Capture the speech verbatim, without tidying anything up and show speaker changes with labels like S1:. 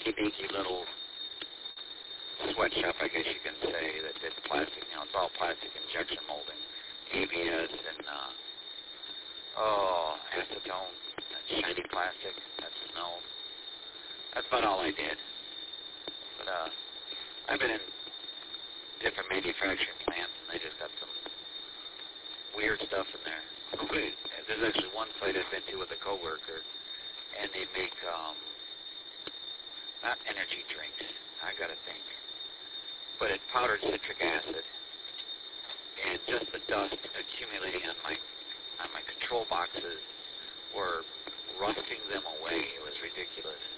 S1: rinky-dinky little sweatshop, I guess you can say, that did plastic. You know, it's all plastic injection molding, A B S, and uh, oh, acetone, that shiny plastic, that snow. That's about all I did. But uh, I've been in different manufacturing plants, and they just got some weird stuff in there. Okay. There's actually one site I've been to with a coworker, and they make um, not energy drinks. I gotta think, but it's powdered citric acid, and just the dust accumulating on my on my control boxes were rusting them away. It was ridiculous.